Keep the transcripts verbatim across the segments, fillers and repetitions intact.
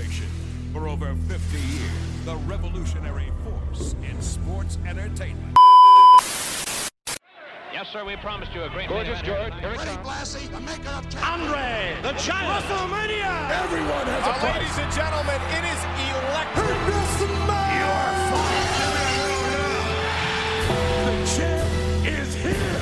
Corporation. For over fifty years, the revolutionary force in sports entertainment. Yes, sir, we promised you a great Gorgeous George. Here it Freddie comes. Blassie, the maker of Andre, the giant. WrestleMania. Everyone has a Uh, price. ladies and gentlemen, it is electric. You're fighting. The champ is here.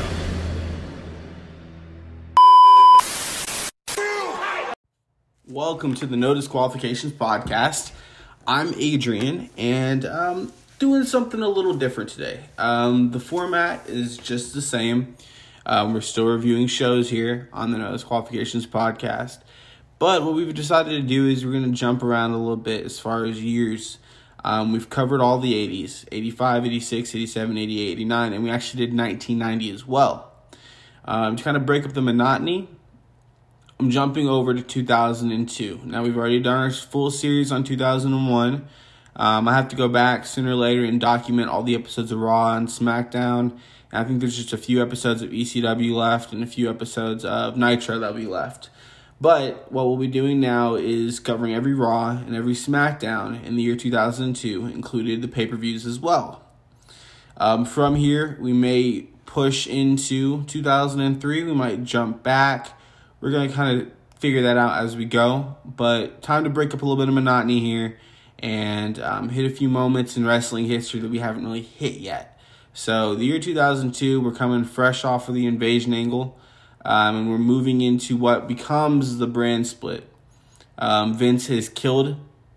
Welcome to the No Disqualifications Podcast. I'm Adrian, and um, doing something a little different today. Um, the format is just the same. Um, we're still reviewing shows here on the No Disqualifications Podcast. But what we've decided to do is we're going to jump around a little bit as far as years. Um, we've covered all the eighties, eighty-five, eighty-six, eighty-seven, eighty-eight, eighty-nine, and we actually did nineteen ninety as well. Um, to kind of break up the monotony, I'm jumping over to two thousand two. Now, we've already done our full series on two thousand one. Um, I have to go back sooner or later and document all the episodes of Raw and SmackDown. And I think there's just a few episodes of E C W left and a few episodes of Nitro that will be left. But what we'll be doing now is covering every Raw and every SmackDown in the year two thousand two, included the pay-per-views as well. Um, from here, we may push into two thousand three. We might jump back. We're going to kind of figure that out as we go. But time to break up a little bit of monotony here and um, hit a few moments in wrestling history that we haven't really hit yet. So the year two thousand two, we're coming fresh off of the Invasion angle. Um, and we're moving into what becomes the brand split. Um, Vince has killed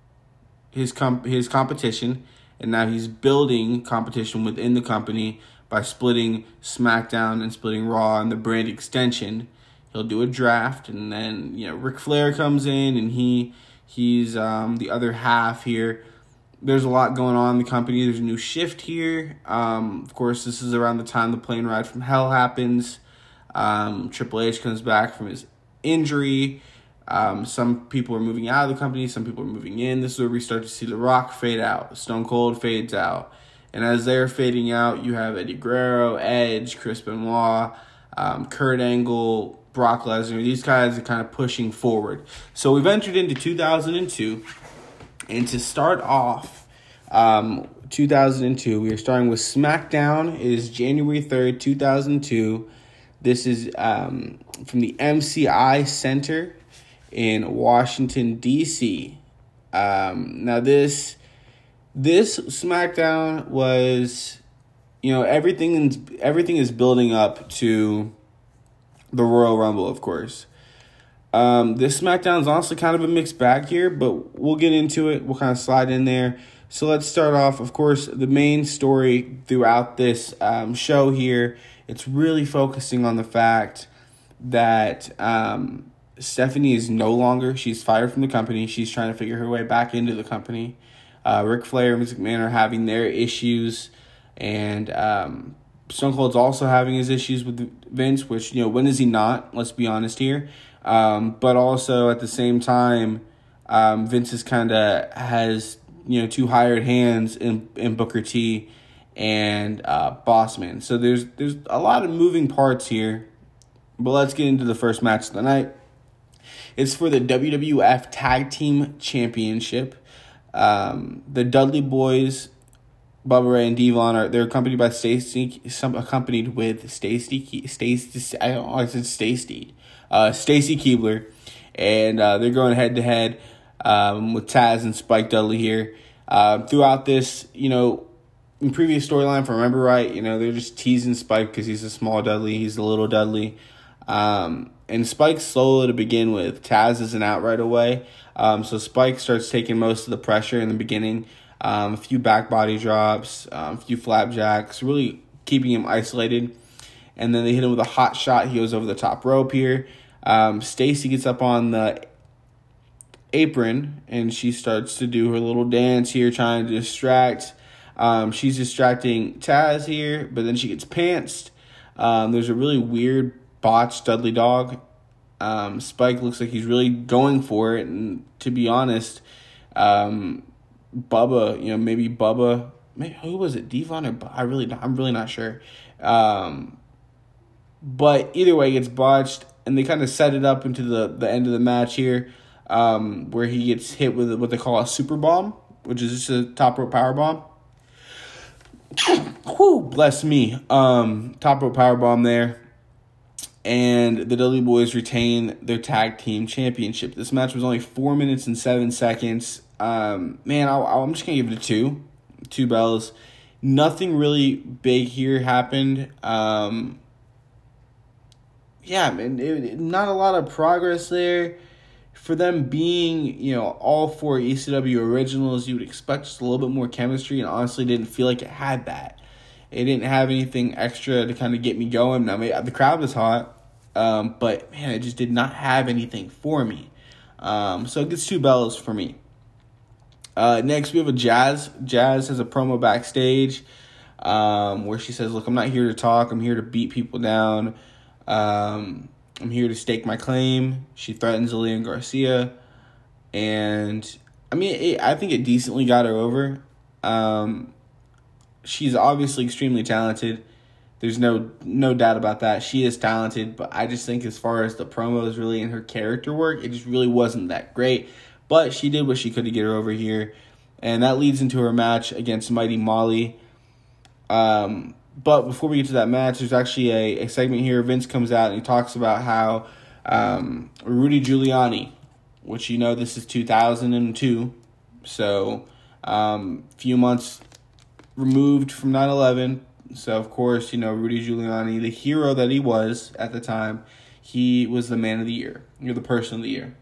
his comp- his competition, and now he's building competition within the company by splitting SmackDown and splitting Raw and the brand extension. He'll do a draft, and then you know Ric Flair comes in, and he he's um, the other half here. There's a lot going on in the company. There's a new shift here. Um, of course, this is around the time the plane ride from hell happens. Um, Triple H comes back from his injury. Um, some people are moving out of the company. Some people are moving in. This is where we start to see The Rock fade out. Stone Cold fades out. And as they're fading out, you have Eddie Guerrero, Edge, Chris Benoit, um, Kurt Angle, Brock Lesnar. These guys are kind of pushing forward. So we've entered into two thousand two. And to start off um, two thousand two, we are starting with SmackDown. It is January third, two thousand two. This is um, from the M C I Center in Washington, D C Um, now, this this SmackDown was, you know, everything, everything is building up to the Royal Rumble, of course. Um, this SmackDown is honestly kind of a mixed bag here, but we'll get into it. We'll kind of slide in there. So let's start off, of course, the main story throughout this um, show here. It's really focusing on the fact that um, Stephanie is no longer, she's fired from the company. She's trying to figure her way back into the company. Uh, Ric Flair and Vince McMahon are having their issues. And um, Stone Cold's also having his issues with Vince, which, you know, when is he not? Let's be honest here. Um, but also at the same time, um, Vince is kind of has, you know, two hired hands in, in Booker T and uh, Bossman. So there's there's a lot of moving parts here. But let's get into the first match of the night. It's for the W W F Tag Team Championship. Um, the Dudley Boys, Bubba Ray and Devon, are they're accompanied by Stacy, some accompanied with Stacy, Stacy, I don't know, I said Stacy, uh, Stacy Keibler, and uh, they're going head to head um with Taz and Spike Dudley here. Uh, throughout this, you know. In previous storyline, if I remember right, you know, they're just teasing Spike because he's a small Dudley, he's a little Dudley. Um, and Spike's solo to begin with. Taz isn't out right away. Um, so Spike starts taking most of the pressure in the beginning. Um, a few back body drops, um, a few flapjacks, really keeping him isolated. And then they hit him with a hot shot. He goes over the top rope here. Um, Stacy gets up on the apron, and she starts to do her little dance here, trying to distract. Um, she's distracting Taz here, but then she gets pantsed. Um, there's a really weird botched Dudley dog. Um, Spike looks like he's really going for it, and to be honest, um, Bubba, you know, maybe Bubba, maybe, who was it, Devon or I really, I'm really not sure. Um, but either way, it gets botched, and they kind of set it up into the, the end of the match here. um, where he gets hit with what they call a super bomb, which is just a top rope power bomb. Whew, bless me. Um, top rope power bomb there. And the Dudley Boys retain their tag team championship. This match was only four minutes and seven seconds. Um, man, I, I'm just going to give it a two. Two bells. Nothing really big here happened. Um, yeah, man, it, it, not a lot of progress there. For them being, you know, all four E C W originals, you would expect just a little bit more chemistry, and honestly didn't feel like it had that. It didn't have anything extra to kind of get me going. I mean, the crowd was hot. Um, but, man, it just did not have anything for me. Um, so it gets two bells for me. Uh, next, we have a Jazz. Jazz has a promo backstage um, where she says, look, I'm not here to talk. I'm here to beat people down. Um, I'm here to stake my claim. She threatens Lillian Garcia. And, I mean, it, I think it decently got her over. Um, she's obviously extremely talented. There's no no doubt about that. She is talented, but I just think as far as the promos really and her character work, it just really wasn't that great. But she did what she could to get her over here. And that leads into her match against Mighty Molly. Um, but before we get to that match, there's actually a, a segment here. Vince comes out and he talks about how um, Rudy Giuliani, which you know this is two thousand two, so a um, few months removed from nine eleven. So, of course, you know, Rudy Giuliani, the hero that he was at the time, he was the man of the year. You're the person of the year.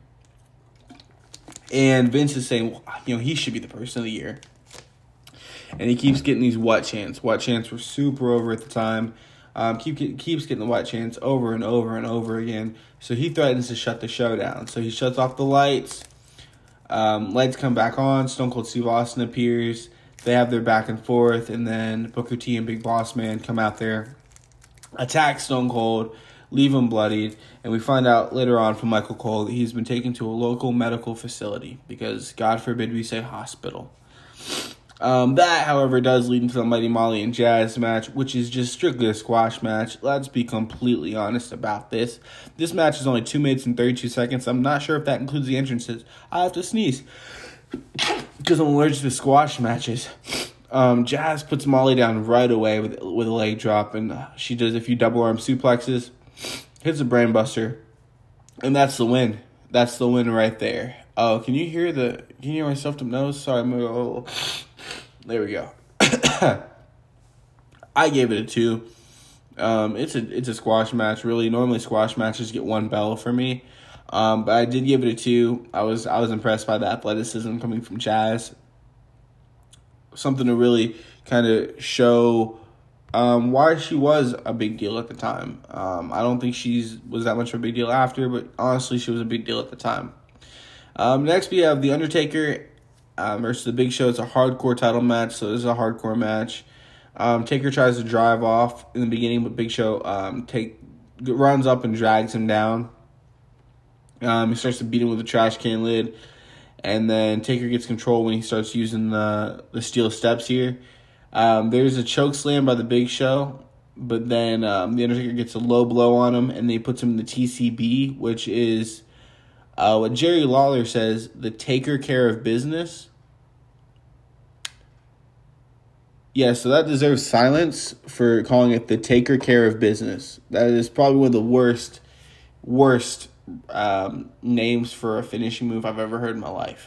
And Vince is saying, well, you know, he should be the person of the year. And he keeps getting these what chants. What chants were super over at the time. Um, keep, keeps getting the what chants over and over and over again. So he threatens to shut the show down. So he shuts off the lights. Um, lights come back on. Stone Cold Steve Austin appears. They have their back and forth, and then Booker T and Big Boss Man come out there, attack Stone Cold, leave him bloodied, and we find out later on from Michael Cole that he's been taken to a local medical facility because, God forbid we say hospital. Um, that, however, does lead into the Mighty Molly and Jazz match, which is just strictly a squash match. Let's be completely honest about this. This match is only two minutes and thirty-two seconds. I'm not sure if that includes the entrances. I have to sneeze because I'm allergic to squash matches. Um, Jazz puts Molly down right away with with a leg drop, and uh, she does a few double arm suplexes, hits a brain buster, and that's the win. That's the win right there. Oh, can you hear the? Can you hear my self-hypnosis? Sorry, I'm gonna go. There we go. I gave it a two. Um, it's a it's a squash match. Really, normally squash matches get one bell for me. Um, but I did give it a two. I was I was impressed by the athleticism coming from Jazz. Something to really kind of show um, why she was a big deal at the time. Um, I don't think she was that much of a big deal after, but honestly, she was a big deal at the time. Um, next, we have The Undertaker um, versus The Big Show. It's a hardcore title match, so this is a hardcore match. Um, Taker tries to drive off in the beginning, but Big Show um, take runs up and drags him down. Um, he starts to beat him with a trash can lid. And then Taker gets control when he starts using the, the steel steps here. Um, there's a choke slam by the Big Show. But then um, The Undertaker gets a low blow on him. And then he puts him in the T C B, which is uh, what Jerry Lawler says, the Taker care of business. Yeah, so that deserves silence for calling it the Taker care of business. That is probably one of the worst, worst Um, names for a finishing move I've ever heard in my life.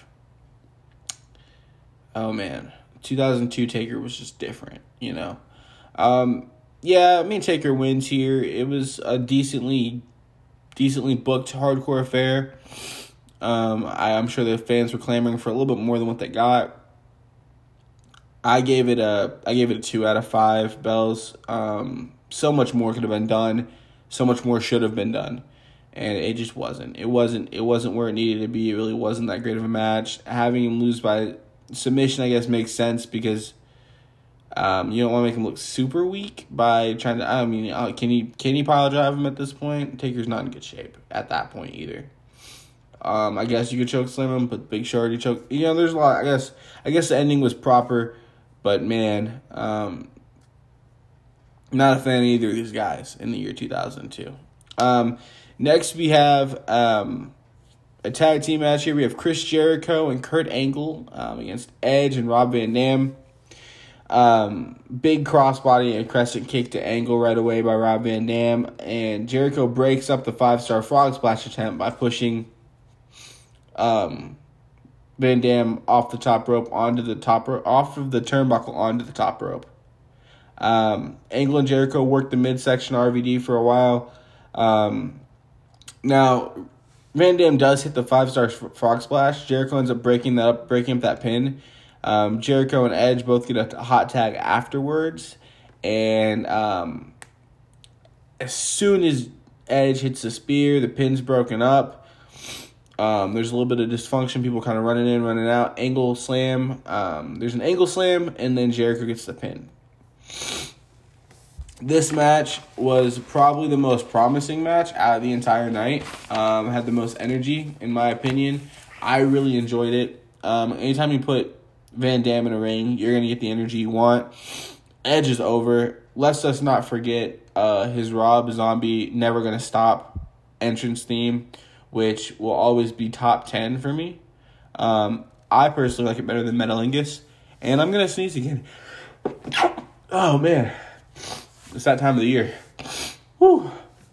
Oh man, two thousand two Taker was just different, you know. Um, yeah, I mean Taker wins here. It was a decently, decently booked hardcore affair. Um, I, I'm sure the fans were clamoring for a little bit more than what they got. I gave it a, I gave it a two out of five bells. Um, so much more could have been done. So much more should have been done. And it just wasn't. It wasn't. It wasn't where it needed to be. It really wasn't that great of a match. Having him lose by submission, I guess, makes sense because um, you don't want to make him look super weak by trying to. I mean, uh, can he can he pile drive him at this point? Taker's not in good shape at that point either. Um, I guess you could choke slam him, but Big Show already choked. You know, there's a lot. I guess. I guess the ending was proper, but man, um, not a fan of either of these guys in the year two thousand two. Um. Next, we have um, a tag team match here. We have Chris Jericho and Kurt Angle um, against Edge and Rob Van Dam. Um, big crossbody and crescent kick to Angle right away by Rob Van Dam. And Jericho breaks up the five-star frog splash attempt by pushing um, Van Dam off the top rope onto the top rope, off of the turnbuckle onto the top rope. Um, Angle and Jericho worked the midsection R V D for a while. Um, now, Van Dam does hit the five-star frog splash. Jericho ends up breaking that up, breaking up that pin. Um, Jericho and Edge both get a hot tag afterwards. And um, as soon as Edge hits the spear, the pin's broken up. Um, there's a little bit of dysfunction. People kind of running in, running out. Angle slam. Um, there's an angle slam, and then Jericho gets the pin. This match was probably the most promising match out of the entire night. Um, had the most energy, in my opinion. I really enjoyed it. Um, anytime you put Van Dam in a ring, you're going to get the energy you want. Edge is over. Let's us not forget uh, his Rob Zombie Never Gonna Stop entrance theme, which will always be top ten for me. Um, I personally like it better than Metalingus. And I'm going to sneeze again. Oh, man. It's that time of the year. Whew.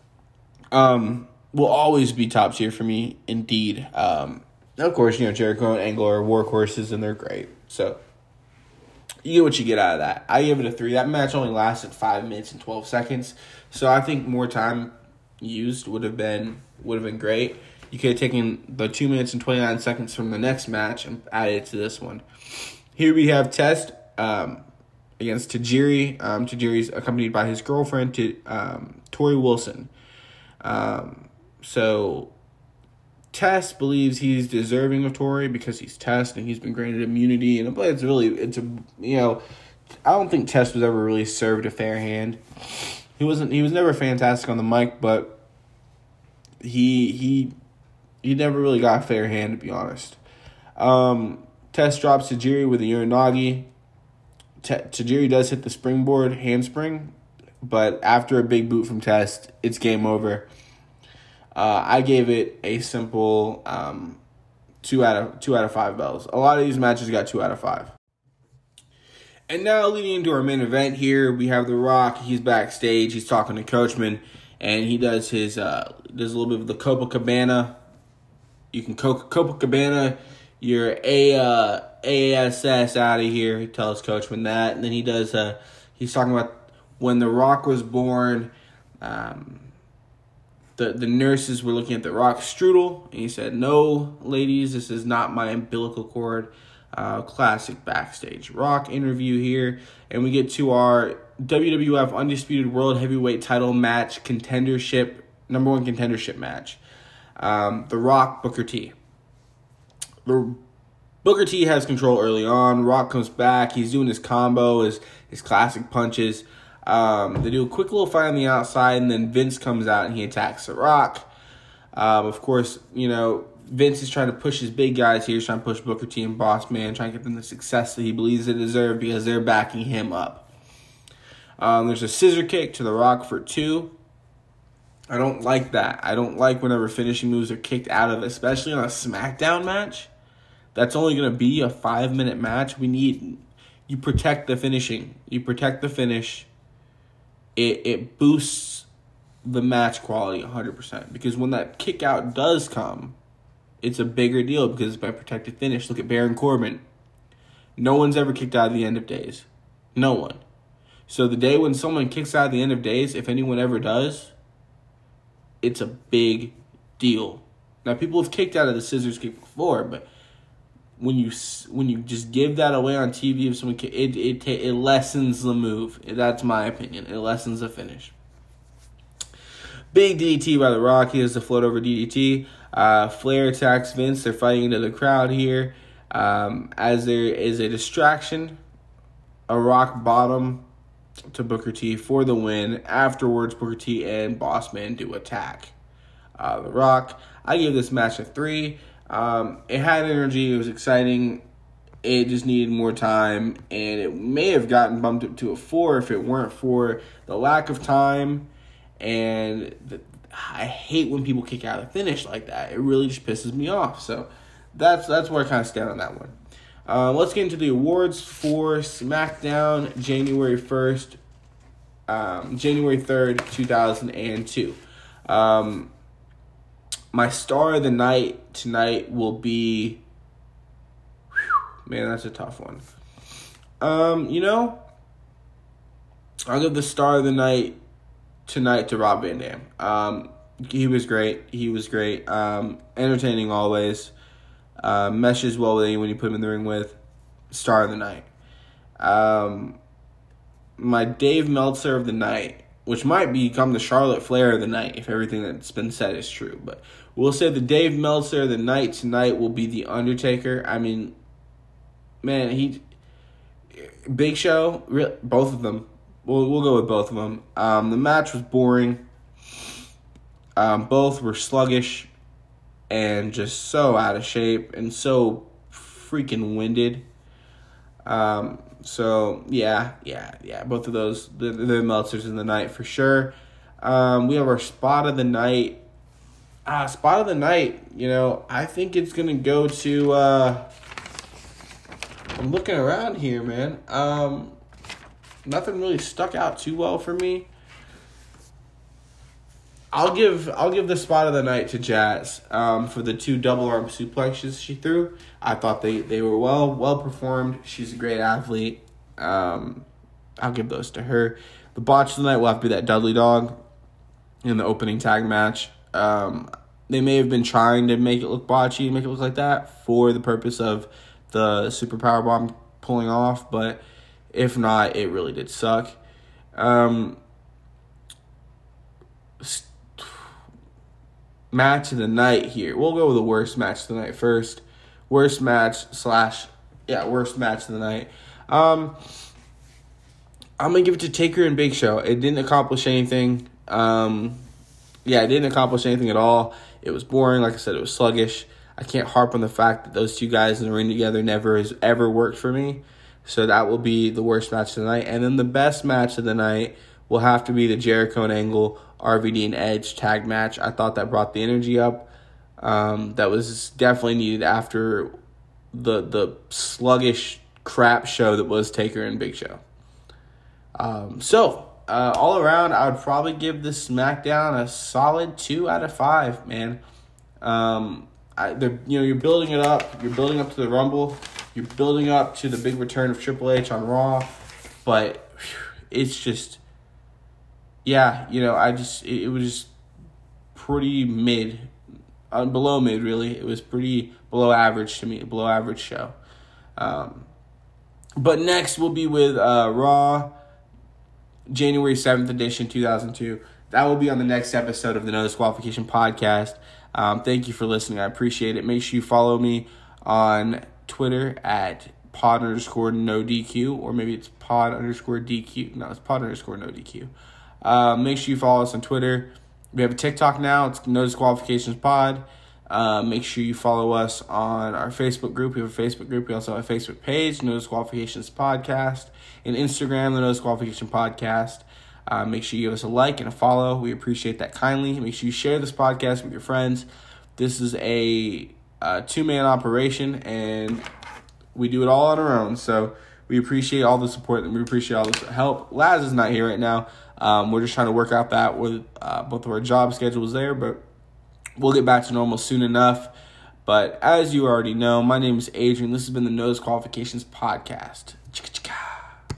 Um, will always be top tier for me, indeed. Um, of course, you know, Jericho and Angle are workhorses, and they're great. So, you get what you get out of that. I give it a three. That match only lasted five minutes and twelve seconds. So, I think more time used would have been would have been great. You could have taken the two minutes and twenty-nine seconds from the next match and added it to this one. Here we have Test um, against Tajiri. Um, Tajiri's accompanied by his girlfriend, to um, Tori Wilson. Um, so, Test believes he's deserving of Tori because he's Test and he's been granted immunity. And it's really, it's a, you know, I don't think Test was ever really served a fair hand. He wasn't, he was never fantastic on the mic, but he, he, he never really got a fair hand, to be honest. Um, Test drops Tajiri with a Uranagi. T- Tajiri does hit the springboard handspring, but after a big boot from Test, it's game over. Uh, I gave it a simple um, two out of two out of five bells. A lot of these matches got two out of five. And now leading into our main event here, we have The Rock. He's backstage. He's talking to Coachman, and he does his uh, does a little bit of the Copacabana. You can co- Copacabana your A uh, A S S out of here. He tells Coachman that, and then he does. Uh, he's talking about when The Rock was born. Um, The the nurses were looking at the Rock strudel, and he said, "No, ladies, this is not my umbilical cord." Uh, classic backstage Rock interview here, and we get to our W W F Undisputed World Heavyweight Title match, contendership, number one contendership match. Um, the Rock, Booker T. The Booker T has control early on. Rock comes back. He's doing his combo, his his classic punches. Um, they do a quick little fight on the outside, and then Vince comes out and he attacks The Rock. Um, of course, you know, Vince is trying to push his big guys here. He's trying to push Booker T and Boss Man, trying to get them the success that he believes they deserve because they're backing him up. Um, there's a scissor kick to The Rock for two. I don't like that. I don't like whenever finishing moves are kicked out of, especially on a SmackDown match. That's only going to be a five-minute match. We need, you protect the finishing. You protect the finish. It it boosts the match quality one hundred percent. Because when that kick out does come, it's a bigger deal because it's by protected finish. Look at Baron Corbin. No one's ever kicked out of the end of days. No one. So the day when someone kicks out of the end of days, if anyone ever does, it's a big deal. Now, people have kicked out of the scissors kick before, but when you when you just give that away on T V, if someone it it it lessens the move. That's my opinion. It lessens the finish. Big D D T by The Rock. He has the float over D D T. Uh, Flair attacks Vince. They're fighting into the crowd here. Um, as there is a distraction, a rock bottom to Booker T for the win. Afterwards, Booker T and Boss Man do attack uh, The Rock. I give this match a three. Um, it had energy. It was exciting. It just needed more time, and it may have gotten bumped up to a four if it weren't for the lack of time and the, I hate when people kick out of the finish like that. It really just pisses me off. So that's that's where I kind of stand on that one. Uh, let's get into the awards for SmackDown, January first, um, January third, two thousand two. Um, my star of the night tonight will be, whew, man, that's a tough one. Um, you know, I'll give the star of the night tonight to Rob Van Dam. Um, he was great. He was great. Um, entertaining always. Uh, meshes well with anyone you put him in the ring with. Star of the night. Um, my Dave Meltzer of the night, which might become the Charlotte Flair of the night if everything that's been said is true. But we'll say the Dave Meltzer of the night tonight will be The Undertaker. I mean, man, he... Big Show, both of them. We'll, we'll go with both of them. Um, the match was boring. Um, both were sluggish and just so out of shape and so freaking winded. Um, so, yeah, yeah, yeah. Both of those, the, the Meltzers in the night for sure. Um, we have our spot of the night. Uh, spot of the night, you know, I think it's going to go to... Uh, I'm looking around here, man. Um, nothing really stuck out too well for me. I'll give I'll give the spot of the night to Jazz um, for the two double arm suplexes she threw. I thought they, they were well well performed. She's a great athlete. Um, I'll give those to her. The botch of the night will have to be that Dudley Dog in the opening tag match. Um, they may have been trying to make it look botchy, make it look like that for the purpose of the super power bomb pulling off, but if not, it really did suck. Um, st- match of the night here. We'll go with the worst match of the night first. Worst match slash, yeah, worst match of the night. Um, I'm going to give it to Taker and Big Show. It didn't accomplish anything. Um, yeah, it didn't accomplish anything at all. It was boring. Like I said, it was sluggish. I can't harp on the fact that those two guys in the ring together never has ever worked for me. So that will be the worst match of the night. And then the best match of the night will have to be the Jericho and Angle, R V D and Edge tag match. I thought that brought the energy up. Um, that was definitely needed after the the sluggish crap show that was Taker and Big Show. Um, so, uh, all around, I would probably give this SmackDown a solid two out of five, man. Um... I, you know, you're building it up. You're building up to the Rumble. You're building up to the big return of Triple H on Raw. But whew, it's just, yeah, you know, I just, it, it was just pretty mid, uh, below mid, really. It was pretty below average to me, below average show. Um, but next we'll be with uh, Raw, January seventh edition, two thousand two. That will be on the next episode of the No Disqualification Podcast. Um, thank you for listening. I appreciate it. Make sure you follow me on Twitter at pod underscore no DQ, or maybe it's pod underscore DQ. No, it's pod underscore no DQ. Uh, make sure you follow us on Twitter. We have a TikTok now. It's No Disqualifications Pod. Uh, make sure you follow us on our Facebook group. We have a Facebook group. We also have a Facebook page, No Disqualifications Podcast. And Instagram, the No Disqualification Podcast. Uh, make sure you give us a like and a follow. We appreciate that kindly. Make sure you share this podcast with your friends. This is a, a two-man operation, and we do it all on our own. So we appreciate all the support, and we appreciate all the help. Laz is not here right now. Um, we're just trying to work out that with uh, both of our job schedules there, but we'll get back to normal soon enough. But as you already know, my name is Adrian. This has been the No Disqualifications Podcast.